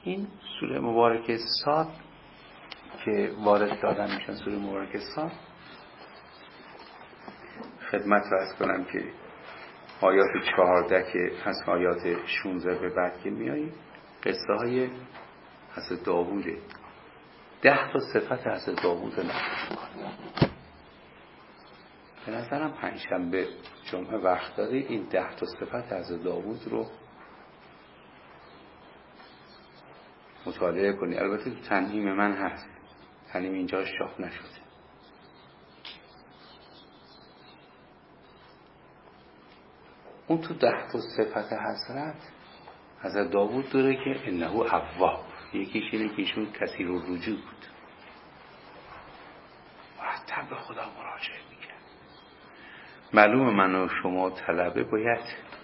این سوره مبارکه صاد که وارد دادن میشن، سوره مبارکه صاد، خدمت رو عرض کنم که آیات 14 که از آیات 16 به بعد که میاییم قصه های حضرت داووده. 10 تا صفت حضرت داوود رو نقل میکنه. به نظرم پنجشنبه جمعه وقت داری این 10 تا صفت حضرت داوود رو مطالعه کنی. البته تو تنظیم من هست، تنظیم اینجا چاپ نشده. اون تو 10 تا صفت حضرت داوود داره که انه اواب. یکیش اینه که ایشون کثیر الرجوع بود، مرتب به خدا مراجعه میکرد. معلوم من و شما طلبه باید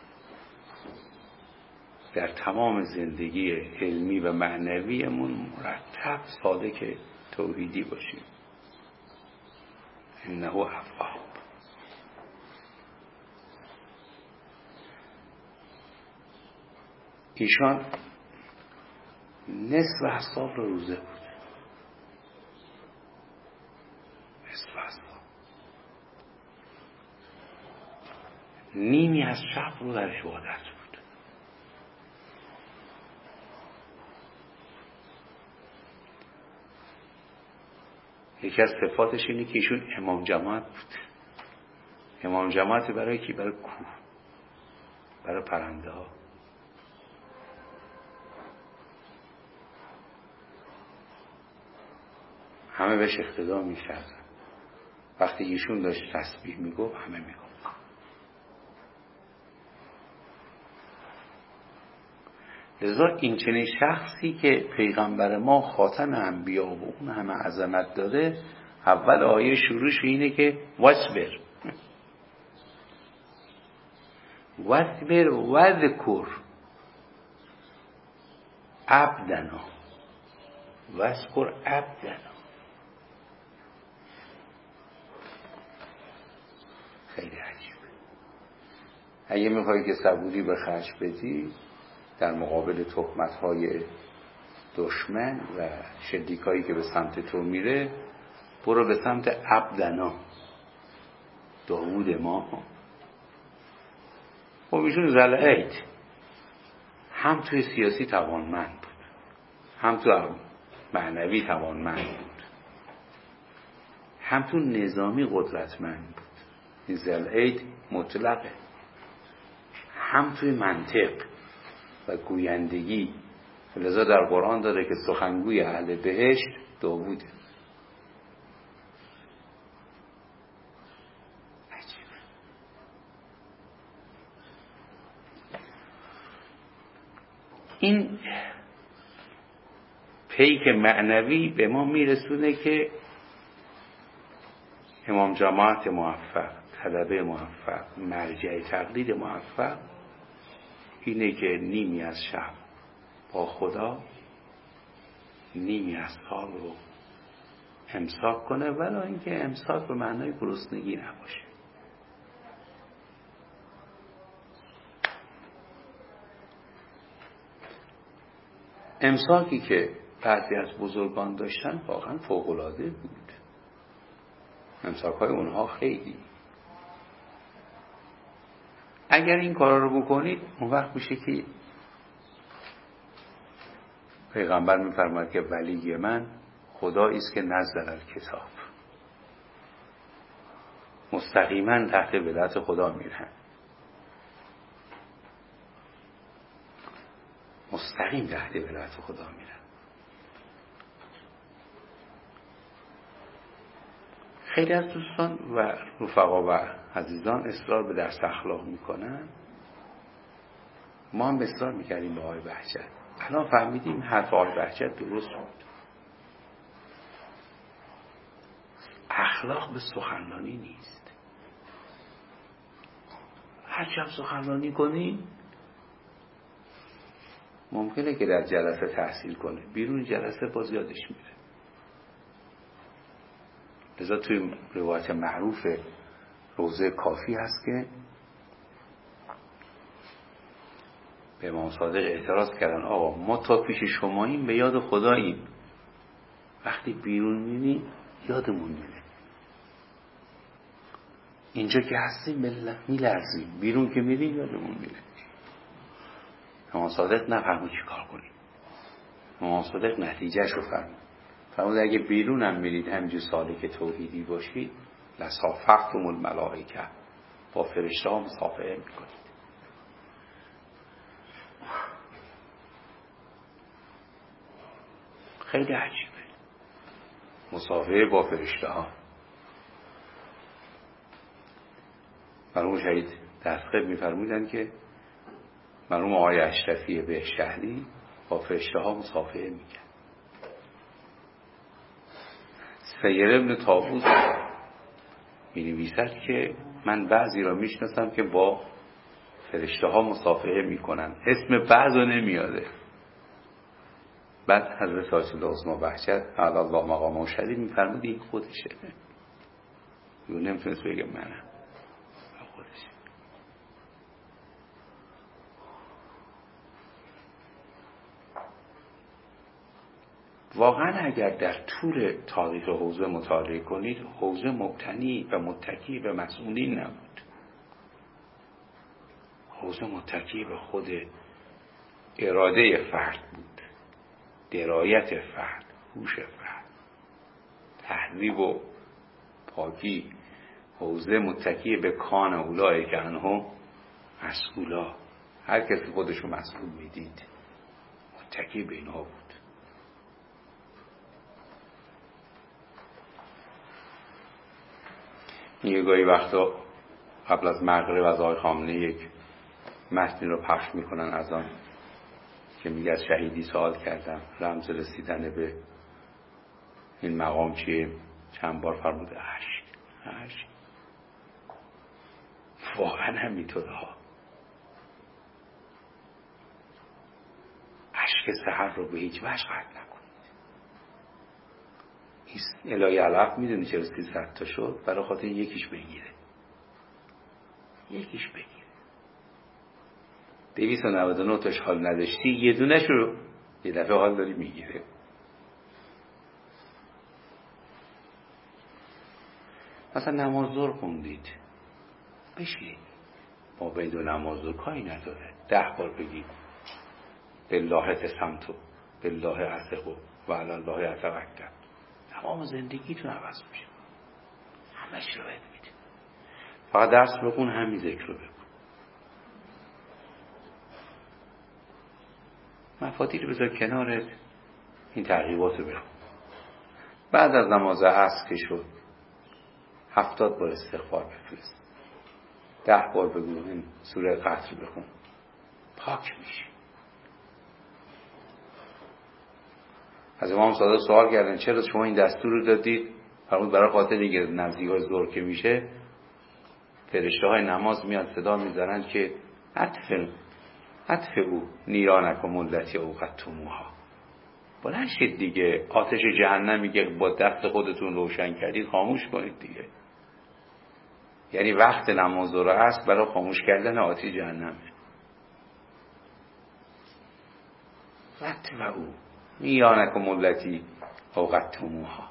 در تمام زندگی علمی و معنویمون مرتب صادق توحیدی باشیم. انه اواب. ایشان نصف احساب رو روزه بود، نصف احساب، نیمی از شب رو در عبادت بود. یکی از صفاتش اینه که ایشون امام جماعت بود. امام جماعت برای کی؟ برای کوه، برای پرنده ها. همه بهش اقتدا میکردن. وقتی ایشون داشت تسبیح میگفت همه میگفت. لذا این چنین شخصی که پیغمبر ما خاتم انبیا و اون همه عظمت داره، اول آیه شروعش اینه که واصبر واصبر وذکر عبدنا واذکر عبدنا. خیلی عجیبه. اگه میخوایی که صبوری به خرج بدی در مقابل تهمت‌های دشمن و شلیکایی که به سمت تو میره، برو به سمت عبدنا، داوود ما. خب ایشون ذوالعید هم توی سیاسی توانمند بود، هم تو معنوی توانمند بود، هم تو نظامی قدرتمند بود. این ذوالعید مطلقه. هم توی منطق و گویندگی. لذا در قرآن داره که سخنگوی اهل بهشت داووده. عجیب. این پیک معنوی به ما میرسونه که امام جماعت موفق، طلبه موفق، مرجع تقلید موفق اینه که نیمی از شب با خدا، نیمی از حال رو امساک کنه، ولی اینکه امساک به معنای گرسنگی نباشه. امساکی که بعضی از بزرگان داشتن واقعا فوق‌العاده بود. امساک‌های اونها خیلی. اگر این کارا رو بکنید اون وقت میشه که پیغمبر میفرماید که ولی من خدایی است که نزل الکتاب، مستقیما تحت ولایت خدا میرن، مستقیم تحت ولایت خدا میرن. خیلی از دوستان و رفقا و عزیزان اصرار به درس اخلاق میکنن. ما هم اصرار میکردیم به آقای بهجت. الان فهمیدیم حرف آقای بهجت درست بود. اخلاق به سخنرانی نیست. هر چند سخنرانی کنی ممکنه که در جلسه تحصیل کنه، بیرون جلسه باز یادش میره. لذا توی روایت معروف روضه کافی هست که به امام صادق اعتراض کردن آقا ما تا پیش شماییم به یاد خداییم، وقتی بیرون میریم یادمون میره، اینجا که هستیم میلرزیم، بیرون که میریم یادمون میره. امام صادق نفرمود چی کار کنیم. امام صادق نتیجهش رو فرمود اگه بیرون هم میرید همینجور سالک توحیدی باشید لصافحتم الملائکه، با فرشته ها مصافحه میکنید. خیلی عجیبه مصافحه با فرشته ها. مرحوم شهید دستخط میفرمودن که مرحوم آقای اشرفی بهشهری با فرشته ها مصافحه میکرد. سیر ابن طاووس می‌نویسد که من بعضی را میشناسم که با فرشته ها مصافحه میکنن، اسم بعض رو نمیاده. بعد حضرت آیت العظما بهجت علی الله مقامه شدید میفرمود این خودشه، یو نمیتونست بگه منم، خودشه. واقعا اگر در طول تاریخ حوزه مطالعه کنید، حوزه مبتنی و متکی به مسئولین نبود. حوزه متکی به خود اراده فرد بود، درایت فرد، هوش فرد، تهذیب و پاکی. حوزه متکی به کان اولای که انهم مسئولا، هر کسی خودشو مسئول میدید، متکی به اینها بود. یه گاهی وقتا قبل از مغرب از آقای خامنه یک متنی رو پخش میکنن از آن که میگه از شهیدی سوال کردم، رمز رسیدن به این مقام چیه؟ چند بار فرموده عشق. واقعا همینطوره ها. عشق سحر رو به هیچ وجه قطع نکنید. الهی علف میدونی چرا 300 تا شد؟ برای خاطر یکیش بگیره. 299 تاش حال نداشتی، یه دونش رو یه دفعه حال داری میگیره. مثلا نماز ظهر خوندید، بشید ما بین دو نماز ظهر کاری نداره 10 بار بگید بالله تسمتو، بالله اثقو و علی الله اتوکل. تمام زندگیتون عوض میشه، همش رو بهت میده. فقط درس بخون، همین ذکر رو بگو، مفاتیح رو بذار کنارت، این ترغیبات رو بخون. بعد از نماز عصر که شد 70 بار استغفار بفرست، 10 بار بگو این سوره قطر بخون، پاک میشی. از امام صادق سوال کردن چرا شما این دستور رو دادید؟ فرمود برای خاطر اینکه نزدیکای ظهر که میشه فرشته های نماز میاد صدا میزنن که اطفئوا نیرانکم التی اوقدتموها، بلند شید دیگه، آتش جهنمی که با دست خودتون روشن کردید خاموش کنید دیگه. یعنی وقت نماز رو هست برای خاموش کردن آتش جهنمه. اطفئوا نیرانکم التی اوقدتموها.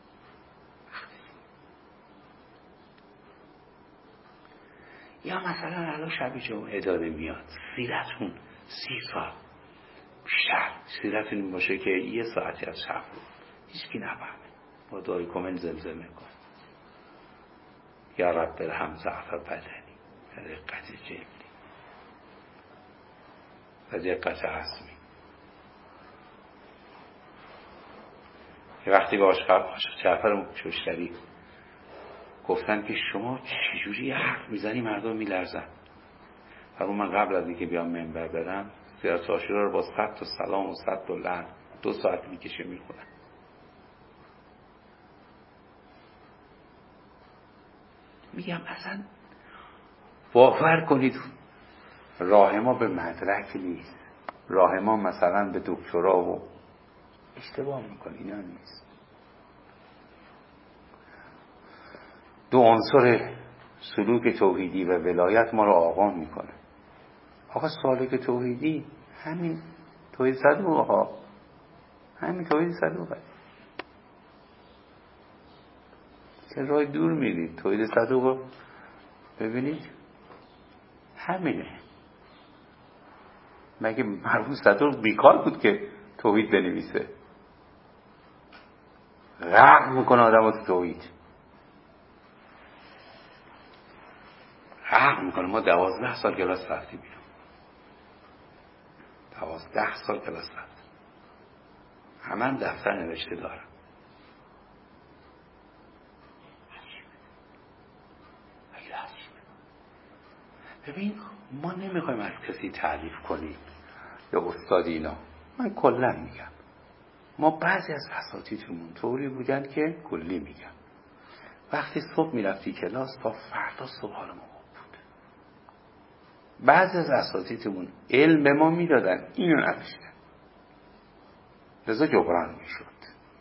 یا مثلا الان شب جمعه داره میاد، سیرتون 30 سال بیشتر سیرتون این باشه که یه ساعتی از شب رو هیچ کی نفهمه، با دعای کامل زمزمه کن یا رب برحم ضعف بدنی و دقت جلدی و دقت عصمی. یه وقتی با عاشق جعفر شوشتری گفتن که شما چجوری حرف میزنی مردم میلرزن. فرمود من قبل از اینکه بیام منبر برم زیارت عاشورا رو با 100 تا سلام و 100 تا لعن 2 ساعت میکشه میخونم. میگم اصلا باور کنید راه ما به مدرک نیست، راه ما مثلا به دکترا و اشتباه میکنه، اینا نیست. 2 عنصر سلوک توحیدی و ولایت ما رو آقا میکنه. آقا سالک توحیدی همین توحید صدوق ها، همین توحید صدوقه. چه راه دور میرید؟ توحید صدوق ببینید همینه. مگه مرحوم صدوق بیکار بود که توحید بنویسه؟ غرق میکنه آدم تو توحید، غرق میکنه. ما 12 سال کلاس رفتیم، 12 سال کلاس رفتیم، همه دفتر نوشته دارم. ببین ما نمیخوایم از کسی تعریف کنیم یا استادی اینا. من کلا میگم ما بعضی از اساتیدمون طوری بودن که کلی میگم وقتی صبح میرفتی کلاس تا فردا صبح حال ما بود. بعضی از اساتیدمون علم به ما میدادن، اینو نداشتن، لذا جبران میشد.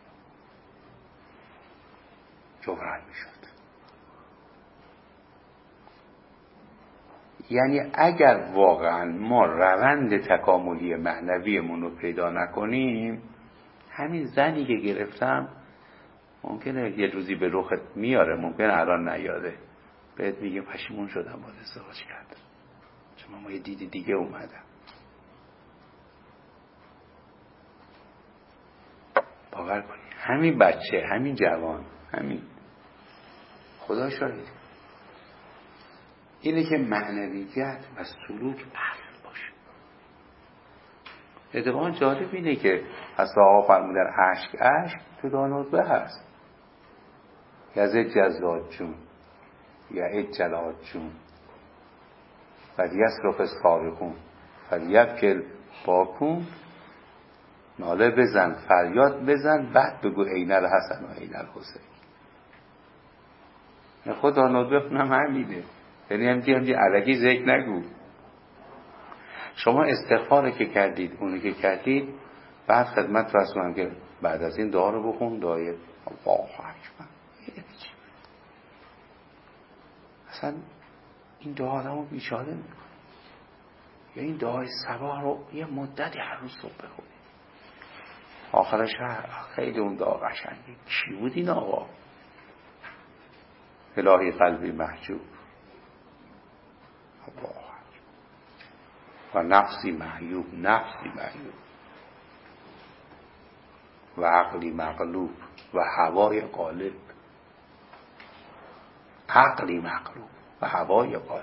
یعنی اگر واقعا ما روند تکاملی معنویمون رو پیدا نکنیم، همین زنی که گرفتم ممکنه یه روزی به رخت میاره، ممکنه الان نیاره، بهت میگه پشیمون شدم باید ازدواج کردم، چون ما یه دید دیگه اومدم. باور کنی همین بچه، همین جوان، همین خدا شاهد اینه که معنویت و سلوک اصل باشه. اتفاقا جالب اینه که حضرت آقا فرمودن اشک تو دانوزه هست. یزد جزاد جون یا جلاد جون فلیصرف سارقون فلیبکل باکون، ناله بزن فریاد بزن بعد بگو عین الحسن و عین الحسین. خود دانوزه هم همینه، یعنی همچی علکی ذکر نگو. شما استغفار که کردید، اونی که کردید، بعد خدمت رسولم که بعد از این دعا رو بخون، دعای الله اکبر. اصلا این دعا آدمو بیچاره میکنه. یا این دعای صباح رو یه مدتی هر روز صبح بخونید، آخرش خیلی اون دعا قشنگه. چی بود این آقا؟ الهی قلبی محجوب و نفسی محیوب و عقلی مغلوب و هوای غالب. عقلی مغلوب و هوای غالب.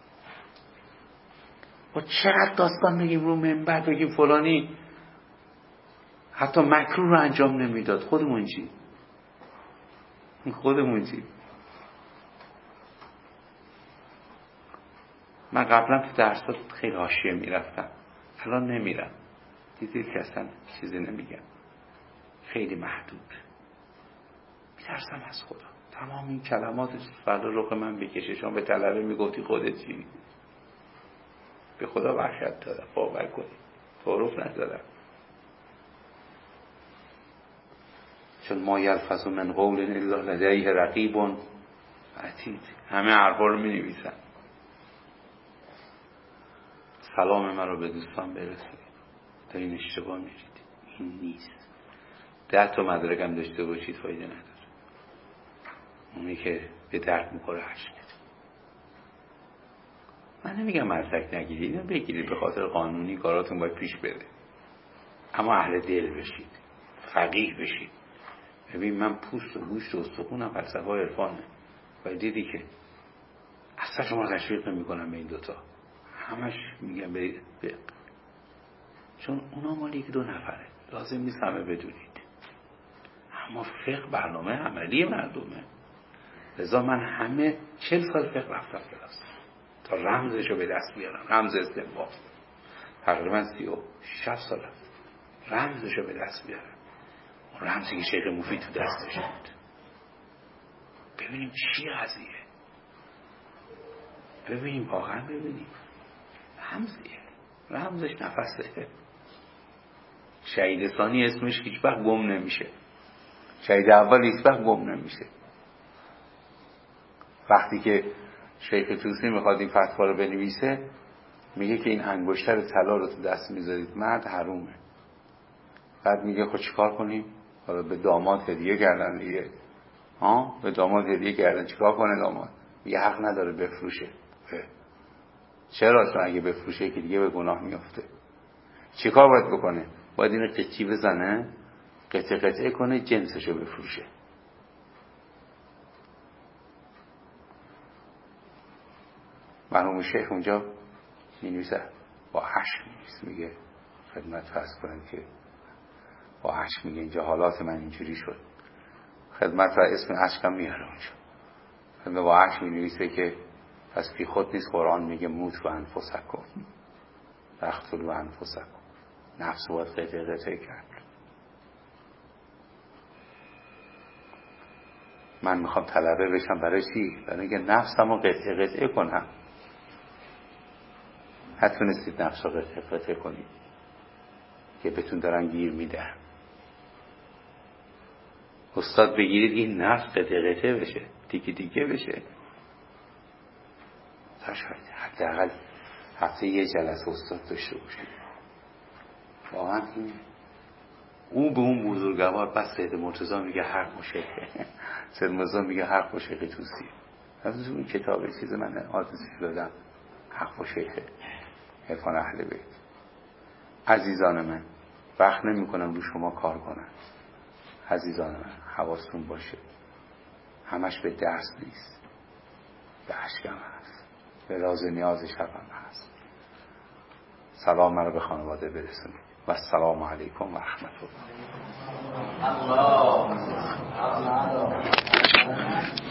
و چقدر داستان میگیم رو منبر بگیم فلانی حتی مکروه رو انجام نمیداد، خودمون چی؟ من قبلا تو درسات خیلی حاشیه میرفتم، الان نمیرم. دیدید که اصلا چیزی نمیگم، خیلی محدود. میترسم از خدا. تمام این کلمات فردا رخ من بکشه. شما به طلبه میگفتی خودت چی؟ به خدا وحشت دارم، باور کنید، تعارف ندارم. چون ما یلفظ من قول الا لدیه رقیب عتید. همه حرفا رو مینویسن. سلام من رو به دوستان برسونید. دارین اشتباه میرید، این نیست. 10 تا مدرکم داشته باشید فایده نداره. اونی که به درد میخوره عشق. من نمیگم مدرک نگیرید، اینو بگیرید، به خاطر قانونی کاراتون باید پیش بره، اما اهل دل بشید، فقیه بشید. ببین من پوست و گوشت و استخونم فلسفه عرفانه و دیدی که اصلا شما تشویق نمی‌کنم به این دوتا، همش میگم به چون اونا مال 1-2 نفره، لازم نیست همه بدونید. اما فقه برنامه عملی مردمه. لذا من همه 40 سال فقه رفتم کلاس تا رمزشو به دست بیارم، رمز استنباط. تقریبا 36 سال رمزشو به دست بیارم، اون رمزی که شیخ مفید تو دستش بود. ببینیم چی قضیه، ببینیم واقعا، ببینیم رمزش نفسه. شهید ثانی اسمش هیچ وقت گم نمیشه، شهید اول هیچ وقت گم نمیشه. وقتی که شیخ توسی میخواد این فتوا رو بنویسه، میگه که این انگشتر طلا رو تو دست میذارید مرد حرومه. بعد میگه خب چیکار کنیم؟ حالا به داماد هدیه کردن دیگه. به داماد هدیه کردن، چیکار کنه داماد؟ میگه حق نداره بفروشه. چرا؟ چون اگه بفروشه که دیگه به گناه میافته. چیکار باید بکنه؟ باید اینو قطعی بزنه، قطعه قطعه کنه، جنسشو بفروشه. مرحوم شیخ اونجا می‌نویسه با عشق میگه خدمت فرض کنید که با عشق میگه اینجا حالات من اینجوری شد، خدمت و اسم عشقم میاره اونجا. خدمت با عشق می‌نویسه که پس بی خود نیست قرآن میگه موت و انفسکم اقتلوا و انفسکم، نفس باید قطعه قطعه کرد. من میخوام طلبه بشم برای چی؟ برای اینکه نفسم رو قطعه قطعه کنم. نتونستید نفس رو قطعه قطعه کنید که بهتون دارن گیر میدن. استاد بگیرید این نفس قطعه قطعه بشه، دیگه دیگه بشه. تا شاید حداقل هفته یه جلسه استاد داشته باشید. واقعا این اون به اون بزرگوار بس سید مرتضی میگه حق و شیخه، سید مرتضی میگه حق و شیخ توسی. از اون کتاب چیز من آدرسش دادم، حق و شیخه عرفان اهل بیت. عزیزان من وقت نمی کنم رو شما کار کنم. عزیزان من حواستون باشه، همش به درس نیست، به عشقم هست، به راز نیاز شبم هست. سلام من رو به خانواده برسونید و السلام علیکم و رحمت الله.